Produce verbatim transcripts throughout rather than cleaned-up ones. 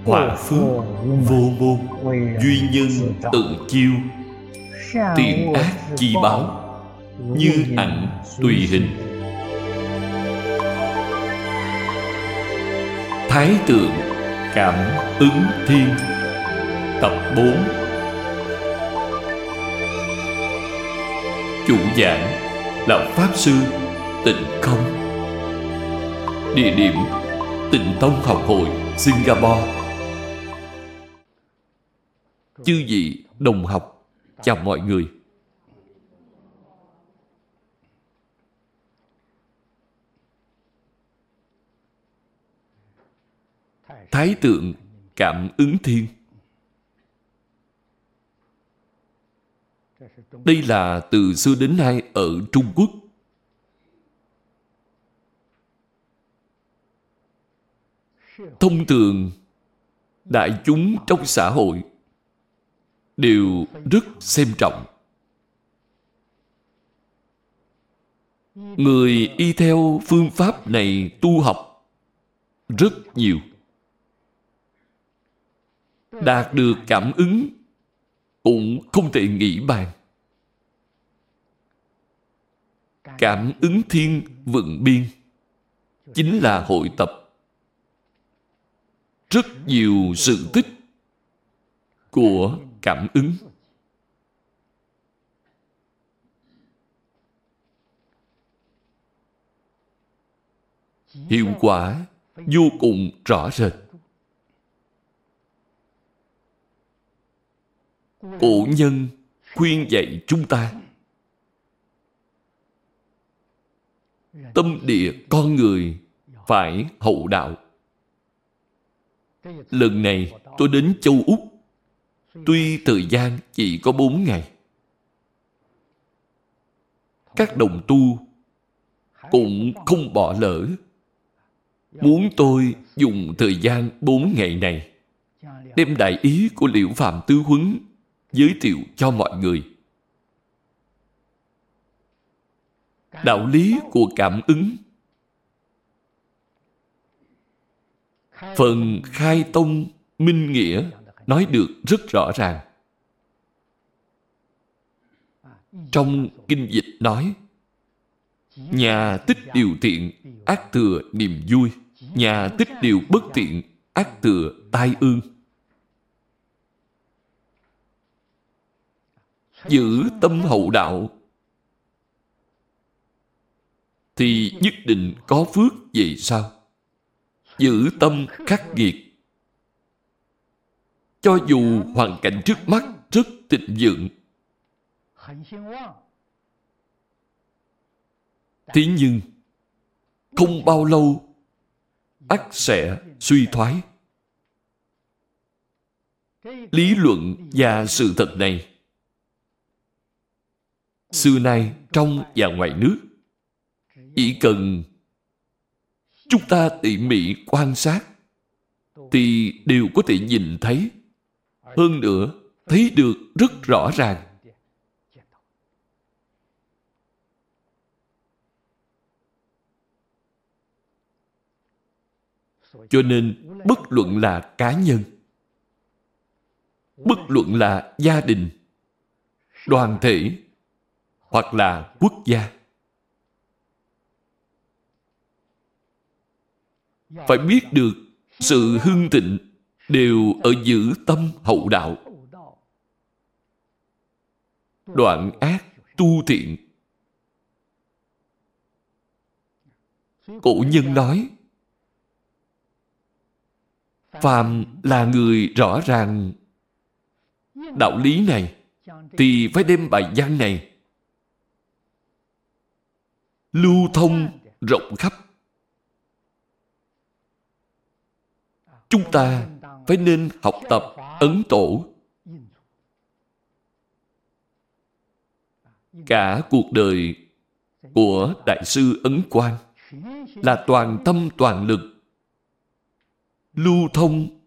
Hòa phước vô môn, duy nhân tự chiêu. Tiền ác chi báo, như ảnh tùy hình. Thái tượng cảm ứng thiên. Tập bốn. Chủ giảng là Pháp Sư Tịnh Không. Địa điểm Tịnh Tông Học hội Singapore. Chư vị đồng học, chào mọi người. Thái tượng cảm ứng thiên. Đây là từ xưa đến nay ở Trung Quốc. Thông thường, đại chúng trong xã hội đều rất xem trọng. Người y theo phương pháp này tu học rất nhiều. Đạt được cảm ứng cũng không thể nghĩ bàn. Cảm ứng thiên vựng biên chính là hội tập rất nhiều sự tích của cảm ứng. Hiệu quả vô cùng rõ rệt. Cổ nhân khuyên dạy chúng ta, tâm địa con người phải hậu đạo. Lần này tôi đến châu Úc, tuy thời gian chỉ có bốn ngày, các đồng tu cũng không bỏ lỡ. Muốn tôi dùng thời gian bốn ngày này đem đại ý của Liễu Phàm Tứ Huấn giới thiệu cho mọi người. Đạo lý của cảm ứng. Phần khai tông minh nghĩa nói được rất rõ ràng. Trong kinh dịch nói, nhà tích điều thiện, ác thừa niềm vui. Nhà tích điều bất thiện, ác thừa tai ương. Giữ tâm hậu đạo thì nhất định có phước về sau. Giữ tâm khắc nghiệt, cho dù hoàn cảnh trước mắt rất thịnh vượng, thế nhưng không bao lâu ắt sẽ suy thoái. Lý luận và sự thật này xưa nay trong và ngoài nước, chỉ cần chúng ta tỉ mỉ quan sát thì đều có thể nhìn thấy. Hơn nữa, thấy được rất rõ ràng. Cho nên, bất luận là cá nhân, bất luận là gia đình, đoàn thể, hoặc là quốc gia, phải biết được sự hưng thịnh đều ở giữ tâm hậu đạo. Đoạn ác tu thiện. Cổ nhân nói, phàm là người rõ ràng đạo lý này thì phải đem bài văn này lưu thông rộng khắp. Chúng ta phải nên học tập Ấn Tổ. Cả cuộc đời của Đại sư Ấn Quang là toàn tâm toàn lực lưu thông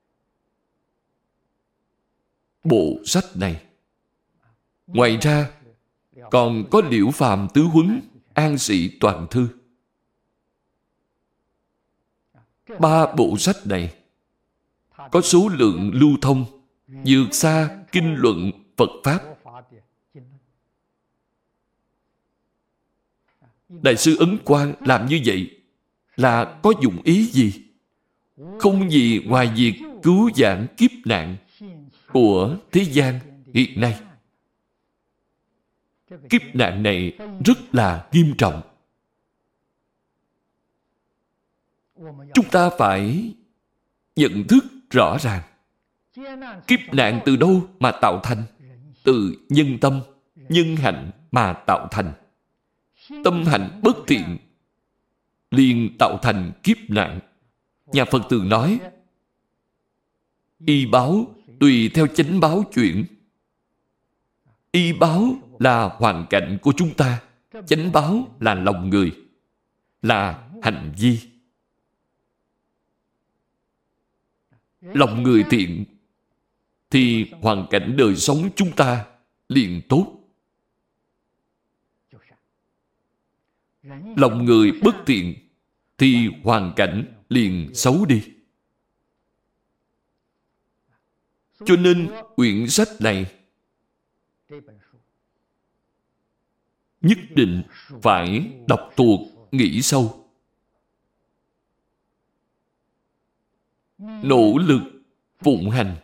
bộ sách này. Ngoài ra, còn có Liễu Phàm Tứ Huấn, An Sĩ Toàn Thư. Ba bộ sách này có số lượng lưu thông vượt xa kinh luận Phật Pháp. Đại sư Ấn Quang làm như vậy là có dụng ý gì? Không gì ngoài việc cứu vãn kiếp nạn của thế gian hiện nay. Kiếp nạn này rất là nghiêm trọng. Chúng ta phải nhận thức rõ ràng. Kiếp nạn từ đâu mà tạo thành? Từ nhân tâm, nhân hạnh mà tạo thành. Tâm hạnh bất thiện liền tạo thành kiếp nạn. Nhà Phật thường nói, y báo tùy theo chánh báo chuyển. Y báo là hoàn cảnh của chúng ta, chánh báo là lòng người, là hành vi. Lòng người thiện thì hoàn cảnh đời sống chúng ta liền tốt. Lòng người bất thiện thì hoàn cảnh liền xấu đi. Cho nên quyển sách này nhất định phải đọc thuộc, nghĩ sâu. Nỗ lực phụng hành.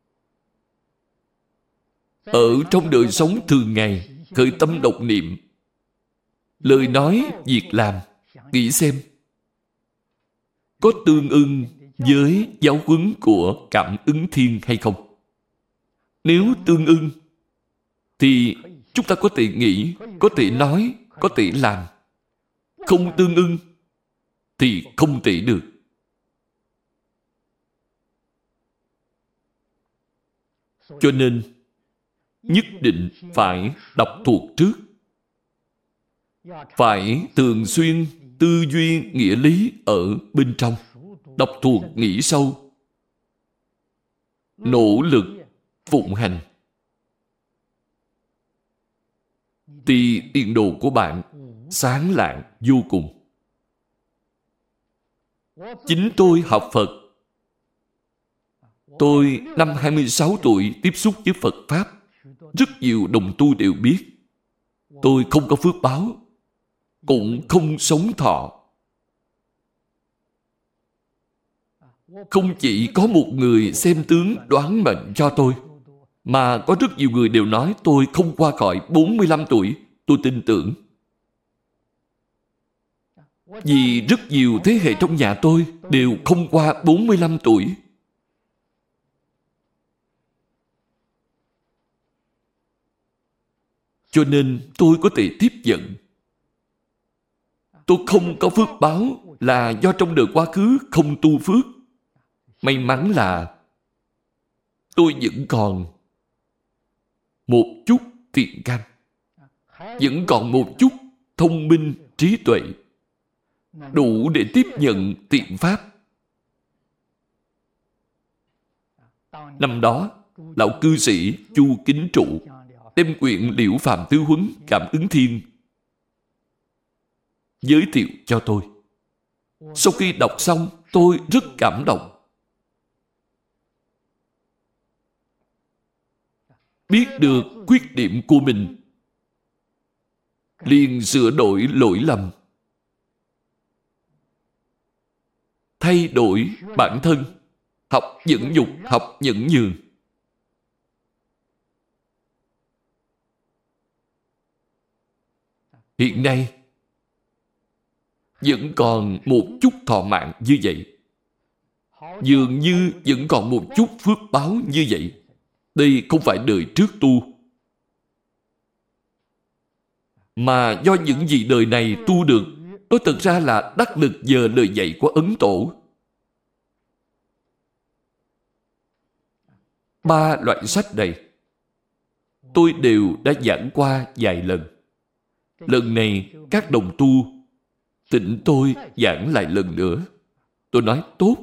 Ở trong đời sống thường ngày, khởi tâm động niệm, lời nói, việc làm, nghĩ xem có tương ưng với giáo huấn của Cảm Ứng Thiên hay không? Nếu tương ưng thì chúng ta có thể nghĩ, có thể nói, có thể làm. Không tương ưng thì không thể được. Cho nên nhất định phải đọc thuộc trước. Phải thường xuyên tư duy nghĩa lý ở bên trong. Đọc thuộc nghĩ sâu. Nỗ lực phụng hành. Thì tiền đồ của bạn sáng lạng vô cùng. Chính tôi học Phật. Tôi năm hai mươi sáu tuổi tiếp xúc với Phật Pháp. Rất nhiều đồng tu đều biết. Tôi không có phước báo, cũng không sống thọ. Không chỉ có một người xem tướng đoán mệnh cho tôi, mà có rất nhiều người đều nói tôi không qua khỏi bốn mươi lăm tuổi. Tôi tin tưởng. Vì rất nhiều thế hệ trong nhà tôi đều không qua bốn mươi lăm tuổi. Cho nên tôi có thể tiếp nhận. Tôi không có phước báo là do trong đời quá khứ không tu phước. May mắn là tôi vẫn còn một chút thiện căn, vẫn còn một chút thông minh trí tuệ, đủ để tiếp nhận thiện pháp. Năm đó, lão cư sĩ Chu Kính Trụ đem quyển Liễu Phàm Tứ Huấn Cảm Ứng Thiên giới thiệu cho tôi. Sau khi đọc xong, tôi rất cảm động. Biết được khuyết điểm của mình, liền sửa đổi lỗi lầm, thay đổi bản thân, học nhẫn nhục, học nhẫn nhường. Hiện nay vẫn còn một chút thọ mạng như vậy, dường như vẫn còn một chút phước báo như vậy. Đây không phải đời trước tu, mà do những gì đời này tu được. Đó thật ra là đắc lực nhờ lời dạy của Ấn Tổ. Ba loại sách này tôi đều đã giảng qua vài lần. Lần này các đồng tu thỉnh tôi giảng lại lần nữa. Tôi nói tốt,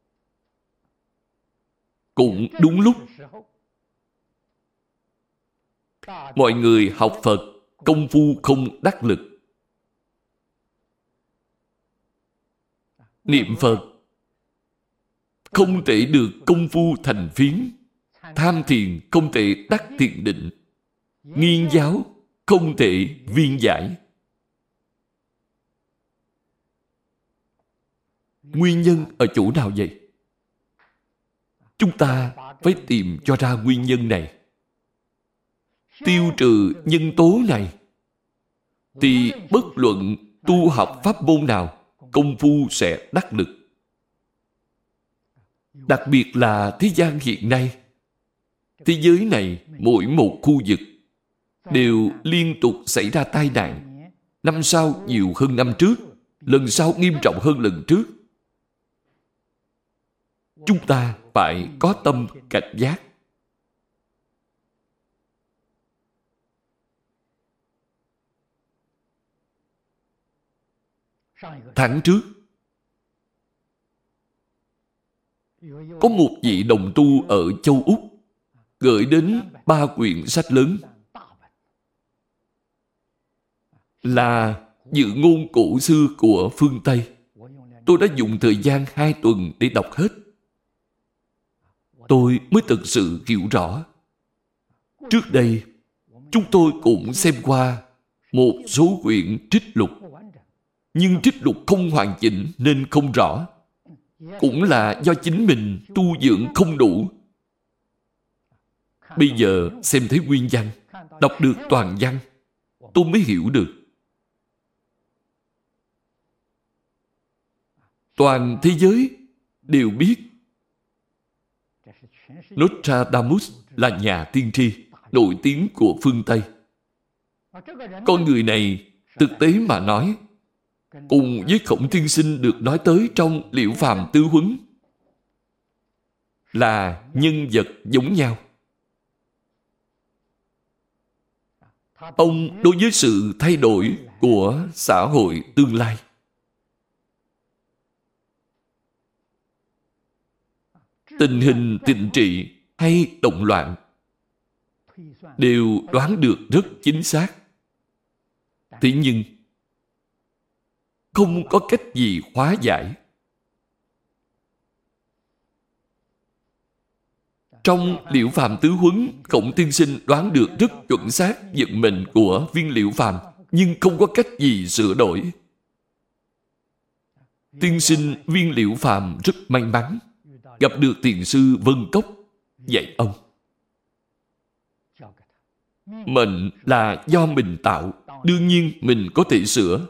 cũng đúng lúc. Mọi người học Phật, công phu không đắc lực. không thể được công phu thành phiến. Tham thiền không thể đắc thiền định. Nghiên giáo không thể viên giải. Nguyên nhân ở chỗ nào vậy? Chúng ta phải tìm cho ra nguyên nhân này. Tiêu trừ nhân tố này, thì bất luận tu học pháp môn nào, công phu sẽ đắc lực. Đặc biệt là thế gian hiện nay, thế giới này mỗi một khu vực đều liên tục xảy ra tai nạn. Năm sau nhiều hơn năm trước, lần sau nghiêm trọng hơn lần trước. Chúng ta phải có tâm cảnh giác. Tháng trước, có một vị đồng tu ở châu Úc gửi đến ba quyển sách lớn, là dự ngôn cổ xưa của phương Tây. Tôi đã dùng thời gian hai tuần để đọc hết. Tôi mới thực sự hiểu rõ. Trước đây, chúng tôi cũng xem qua một số quyển trích lục, nhưng trích lục không hoàn chỉnh nên không rõ. Cũng là do chính mình tu dưỡng không đủ. Bây giờ xem thấy nguyên văn, đọc được toàn văn, tôi mới hiểu được. Toàn thế giới đều biết Nostradamus là nhà tiên tri nổi tiếng của phương Tây. Con người này thực tế mà nói, cùng với Khổng Tiên Sinh được nói tới trong Liễu Phàm Tứ Huấn, là nhân vật giống nhau. Ông đối với sự thay đổi của xã hội tương lai, tình hình tình trị hay động loạn, đều đoán được rất chính xác. Thế nhưng không có cách gì hóa giải. Trong Liễu Phàm Tứ Huấn, Khổng Tiên Sinh đoán được rất chuẩn xác vận mệnh của viên Liễu Phàm, nhưng không có cách gì sửa đổi. Tiên sinh viên Liễu Phàm rất may mắn gặp được thiền sư Vân Cốc dạy ông. Mệnh là do mình tạo, đương nhiên mình có thể sửa.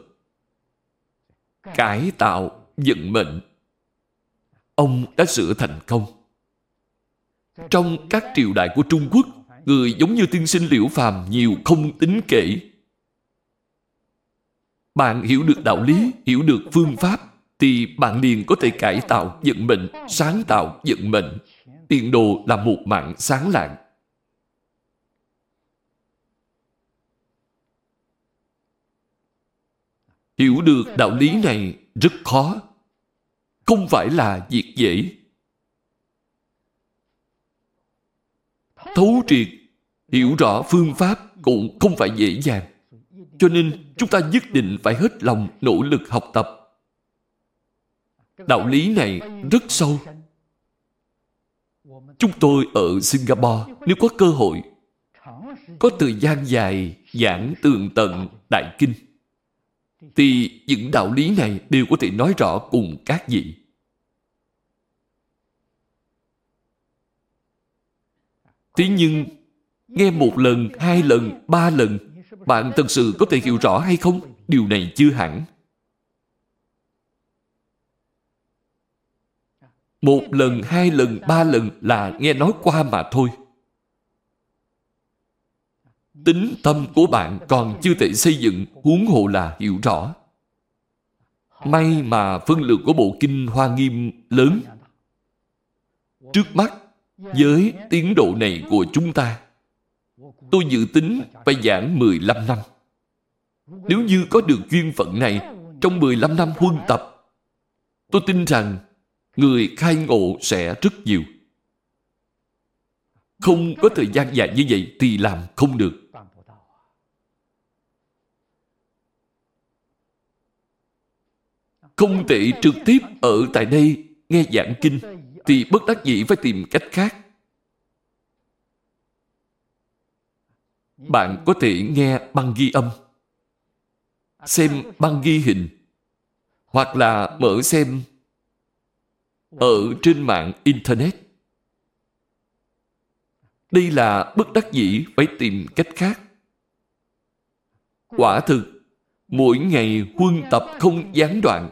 Cải tạo vận mệnh, ông đã sửa thành công. Trong các triều đại của Trung Quốc, người giống như tiên sinh Liễu Phàm nhiều không tính kể. Bạn hiểu được đạo lý, hiểu được phương pháp, thì bạn liền có thể cải tạo vận mệnh, sáng tạo vận mệnh. Tiền đồ là một mạng sáng lạng. Hiểu được đạo lý này rất khó, không phải là việc dễ. Thấu triệt, hiểu rõ phương pháp cũng không phải dễ dàng. Cho nên chúng ta nhất định phải hết lòng nỗ lực học tập. Đạo lý này rất sâu. Chúng tôi ở Singapore, nếu có cơ hội, có thời gian dài giảng tường tận Đại Kinh, thì những đạo lý này đều có thể nói rõ cùng các vị. Thế nhưng, nghe một lần, hai lần, ba lần, bạn thật sự có thể hiểu rõ hay không? Điều này chưa hẳn. Một lần, hai lần, ba lần là nghe nói qua mà thôi. Tính tâm của bạn còn chưa thể xây dựng, huống hồ là hiểu rõ. May mà phân lượng của bộ kinh Hoa Nghiêm lớn. Trước mắt, với tiến độ này của chúng ta, tôi dự tính phải giảng mười lăm năm. Nếu như có được duyên phận này, trong mười lăm năm huân tập, tôi tin rằng người khai ngộ sẽ rất nhiều. Không có thời gian dài như vậy thì làm không được. Không thể trực tiếp ở tại đây nghe giảng kinh, thì bất đắc dĩ phải tìm cách khác. Bạn có thể nghe băng ghi âm, xem băng ghi hình, hoặc là mở xem ở trên mạng Internet. Đây là bất đắc dĩ phải tìm cách khác. Quả thực, mỗi ngày huân tập không gián đoạn.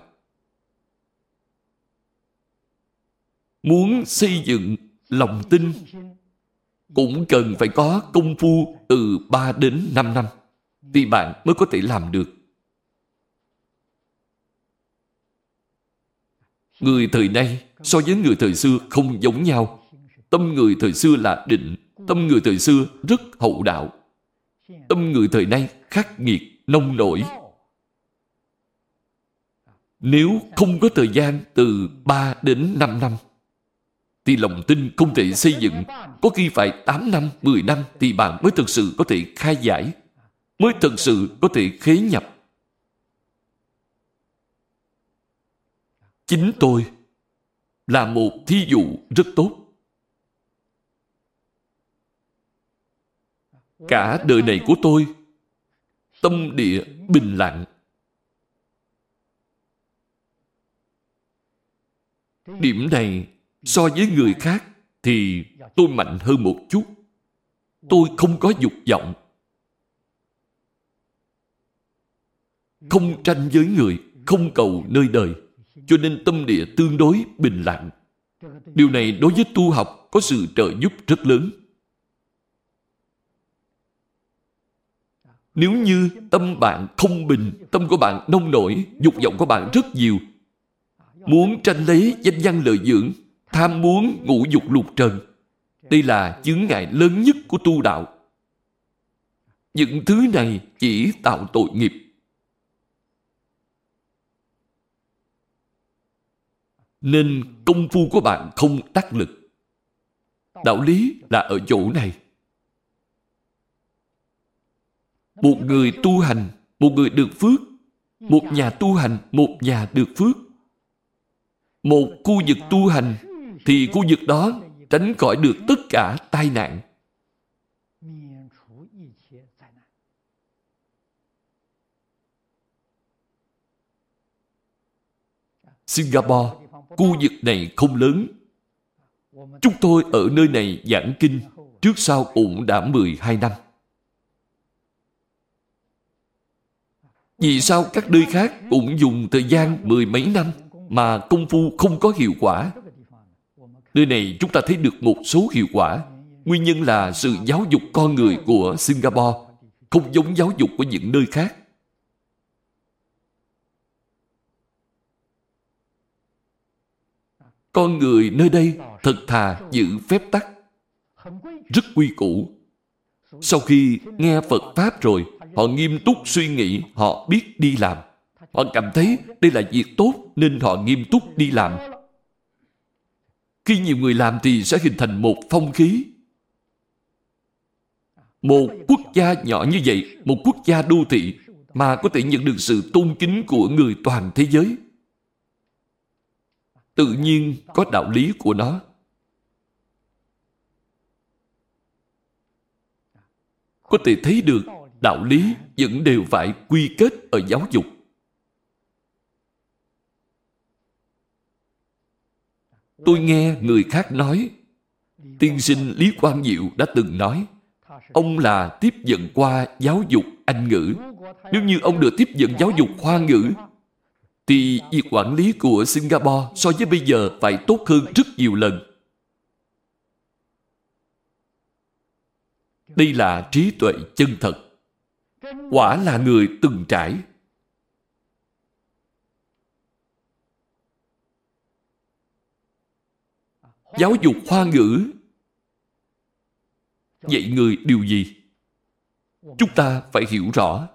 Muốn xây dựng lòng tin cũng cần phải có công phu từ ba đến năm năm thì bạn mới có thể làm được. Người thời nay so với người thời xưa không giống nhau. Tâm người thời xưa là định, tâm người thời xưa rất hậu đạo. Tâm người thời nay khắc nghiệt, nông nổi. Nếu không có thời gian từ ba đến năm năm thì lòng tin không thể xây dựng. Có khi phải tám năm, mười năm thì bạn mới thực sự có thể khai giải, mới thực sự có thể khế nhập. Chính tôi là một thí dụ rất tốt. Cả đời này của tôi, tâm địa bình lặng. Điểm này so với người khác thì tôi mạnh hơn một chút. Tôi không có dục vọng, không tranh với người, không cầu nơi đời, cho nên tâm địa tương đối bình lặng. Điều này đối với tu học có sự trợ giúp rất lớn. Nếu như tâm bạn không bình, tâm của bạn nông nổi, dục vọng của bạn rất nhiều, muốn tranh lấy danh văn lợi dưỡng, tham muốn ngũ dục lục trần, đây là chướng ngại lớn nhất của tu đạo. Những thứ này chỉ tạo tội nghiệp. Nên công phu của bạn không đắc lực. Đạo lý là ở chỗ này. Một người tu hành, một người được phước. Một nhà tu hành, một nhà được phước. Một khu vực tu hành thì khu vực đó tránh khỏi được tất cả tai nạn. Singapore, khu vực này không lớn. Chúng tôi ở nơi này giảng kinh trước sau cũng đã mười hai năm. Vì sao các nơi khác cũng dùng thời gian mười mấy năm mà công phu không có hiệu quả? Nơi này chúng ta thấy được một số hiệu quả. Nguyên nhân là sự giáo dục con người của Singapore không giống giáo dục của những nơi khác. Con người nơi đây thật thà giữ phép tắc, rất quy củ. Sau khi nghe Phật Pháp rồi, họ nghiêm túc suy nghĩ, họ biết đi làm. Họ cảm thấy đây là việc tốt nên họ nghiêm túc đi làm. Khi nhiều người làm thì sẽ hình thành một phong khí. Một quốc gia nhỏ như vậy, một quốc gia đô thị mà có thể nhận được sự tôn kính của người toàn thế giới, tự nhiên có đạo lý của nó. Có thể thấy được đạo lý vẫn đều phải quy kết ở giáo dục. Tôi nghe người khác nói, tiên sinh Lý Quang Diệu đã từng nói, ông là tiếp dẫn qua giáo dục Anh ngữ. Nếu như ông được tiếp dẫn giáo dục Hoa ngữ, thì việc quản lý của Singapore so với bây giờ phải tốt hơn rất nhiều lần. Đây là trí tuệ chân thật. Quả là người từng trải. Giáo dục Hoa ngữ dạy người điều gì? Chúng ta phải hiểu rõ.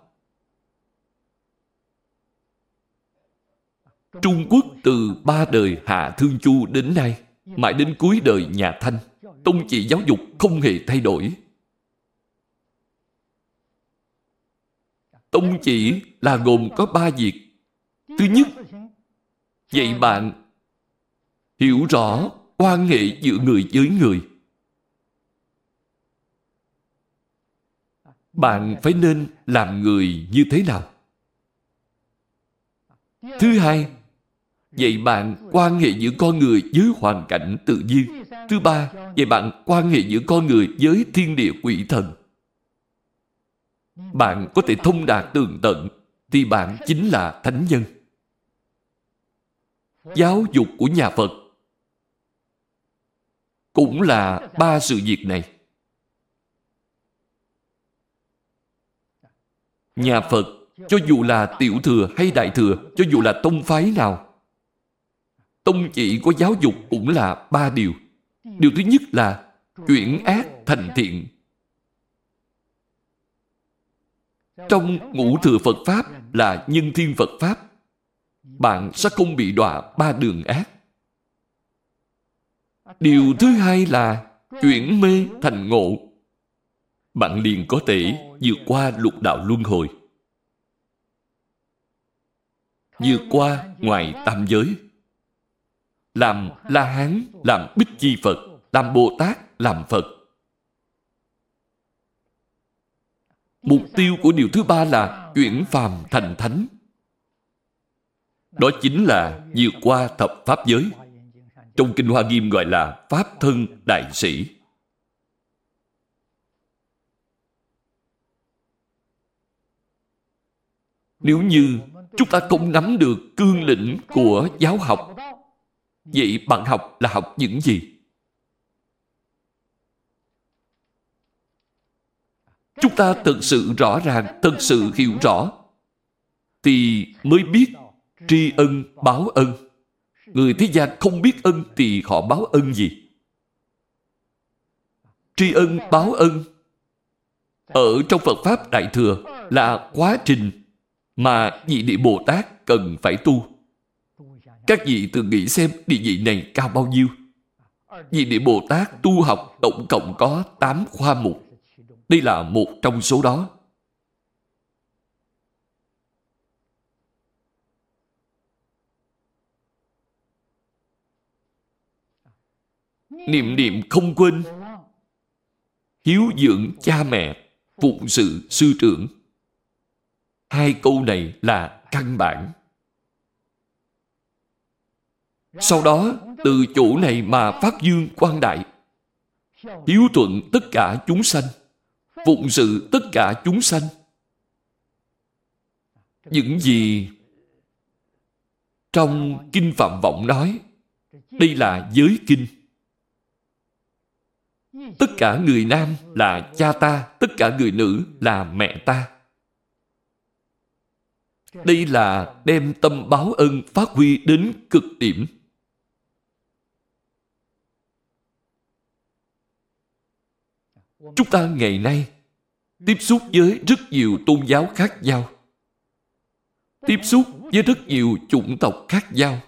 Trung Quốc từ ba đời Hạ Thương Chu đến nay, mãi đến cuối đời nhà Thanh, tông chỉ giáo dục không hề thay đổi. Tông chỉ là gồm có ba việc. Thứ nhất, dạy bạn hiểu rõ quan hệ giữa người với người. Bạn phải nên làm người như thế nào? Thứ hai, dạy bạn quan hệ giữa con người với hoàn cảnh tự nhiên. Thứ ba, dạy bạn quan hệ giữa con người với thiên địa quỷ thần. Bạn có thể thông đạt tường tận thì bạn chính là thánh nhân. Giáo dục của nhà Phật cũng là ba sự việc này. Nhà Phật, cho dù là tiểu thừa hay đại thừa, cho dù là tông phái nào, tông chỉ có giáo dục cũng là ba điều. Điều thứ nhất là chuyển ác thành thiện. Trong ngũ thừa Phật Pháp là nhân thiên Phật Pháp, bạn sẽ không bị đọa ba đường ác. Điều thứ hai là chuyển mê thành ngộ. Bạn liền có thể vượt qua lục đạo luân hồi, vượt qua ngoài tam giới, làm La Hán, làm Bích Chi Phật, làm Bồ Tát, làm Phật. Mục tiêu của điều thứ ba là chuyển phàm thành thánh. Đó chính là vượt qua thập pháp giới. Trong Kinh Hoa Nghiêm gọi là Pháp thân đại sĩ. Nếu như chúng ta không nắm được cương lĩnh của giáo học, vậy bạn học là học những gì? Chúng ta thực sự rõ ràng, thực sự hiểu rõ, thì mới biết tri ân báo ân. Người thế gian không biết ân thì họ báo ân gì? Tri ân báo ân ở trong Phật Pháp Đại Thừa là quá trình mà vị địa Bồ Tát cần phải tu. Các vị tự nghĩ xem địa vị này cao bao nhiêu. Vị địa Bồ Tát tu học tổng cộng có tám khoa mục. Đây là một trong số đó. Niệm niệm không quên, hiếu dưỡng cha mẹ, phụng sự sư trưởng. Hai câu này là căn bản. Sau đó, từ chỗ này mà phát dương quang đại, hiếu thuận tất cả chúng sanh, phụng sự tất cả chúng sanh. Những gì trong Kinh Phạm Vọng nói, đây là giới kinh. Tất cả người nam là cha ta, tất cả người nữ là mẹ ta. Đây là đem tâm báo ân phát huy đến cực điểm. Chúng ta ngày nay tiếp xúc với rất nhiều tôn giáo khác nhau, tiếp xúc với rất nhiều chủng tộc khác nhau,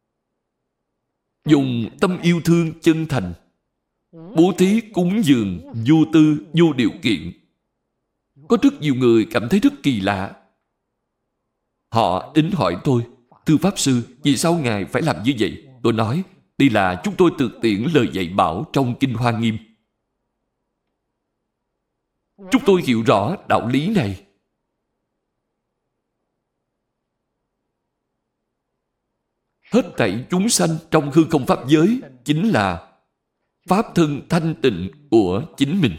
dùng tâm yêu thương chân thành, bố thí cúng dường vô tư, vô điều kiện. Có rất nhiều người cảm thấy rất kỳ lạ. Họ đến hỏi tôi, thưa Pháp Sư, vì sao Ngài phải làm như vậy? Tôi nói, đây là chúng tôi thực tiễn lời dạy bảo trong Kinh Hoa Nghiêm. Chúng tôi hiểu rõ đạo lý này. Hết thảy chúng sanh trong hư không pháp giới chính là pháp thân thanh tịnh của chính mình.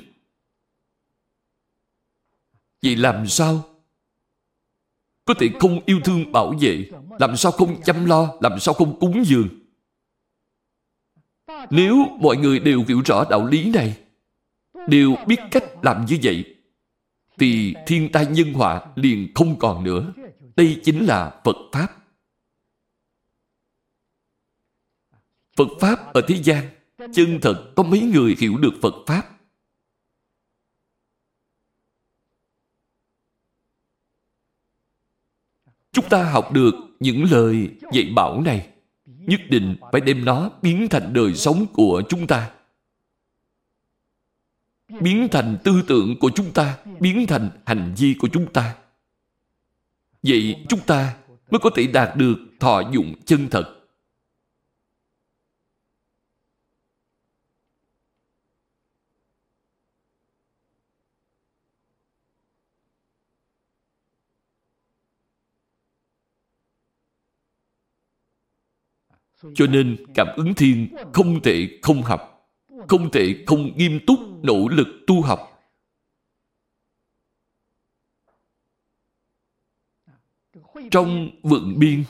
Vậy làm sao có thể không yêu thương bảo vệ? Làm sao không chăm lo? Làm sao không cúng dường? Nếu mọi người đều hiểu rõ đạo lý này, đều biết cách làm như vậy, thì thiên tai nhân họa liền không còn nữa. Đây chính là Phật Pháp. Phật Pháp ở thế gian, chân thật có mấy người hiểu được Phật Pháp? Chúng ta học được những lời dạy bảo này, nhất định phải đem nó biến thành đời sống của chúng ta, biến thành tư tưởng của chúng ta, biến thành hành vi của chúng ta. Vậy chúng ta mới có thể đạt được thọ dụng chân thật. Cho nên cảm ứng thiên không thể không học, không thể không nghiêm túc nỗ lực tu học. Trong vựng biên,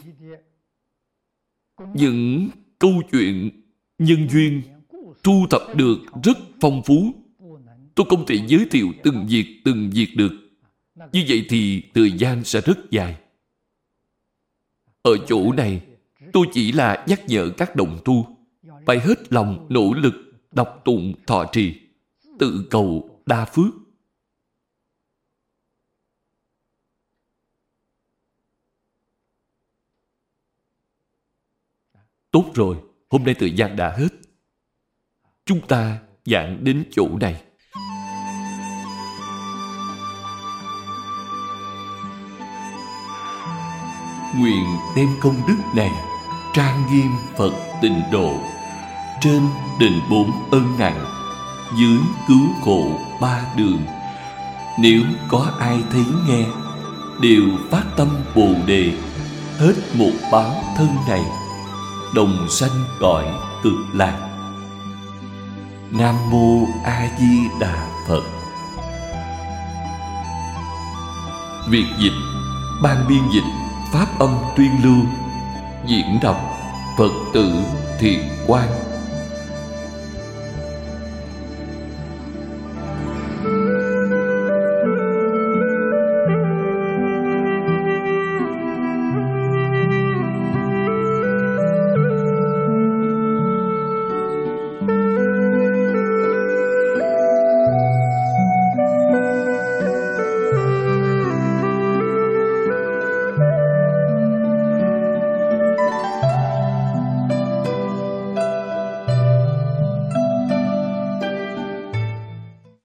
những câu chuyện nhân duyên thu thập được rất phong phú. Tôi không thể giới thiệu từng việc từng việc được. Như vậy thì thời gian sẽ rất dài. Ở chỗ này, tôi chỉ là nhắc nhở các đồng tu phải hết lòng nỗ lực đọc tụng thọ trì, tự cầu đa phước. Tốt rồi, hôm nay thời gian đã hết. Chúng ta giảng đến chỗ này. Nguyện đem công đức này trang nghiêm Phật Tịnh Độ, trên đền bốn ân nặng, dưới cứu khổ ba đường. Nếu có ai thấy nghe, đều phát tâm Bồ Đề, hết một báo thân này, đồng sanh cõi Cực Lạc. Nam Mô A Di Đà Phật. Việc dịch, ban biên dịch Pháp âm tuyên lưu, diễn đọc Phật tử Thiện Quang.